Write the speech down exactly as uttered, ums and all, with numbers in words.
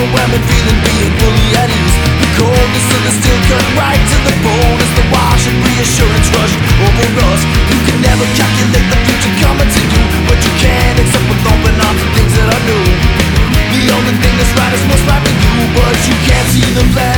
overwhelming feeling, being fully at ease. The coldness of the steel cut right to the bone as the wash and reassurance rushed over us. You can never calculate the future coming to you, but you can accept with open arms the things that are new. The only thing that's right is what's right for you, but you can't see the plan.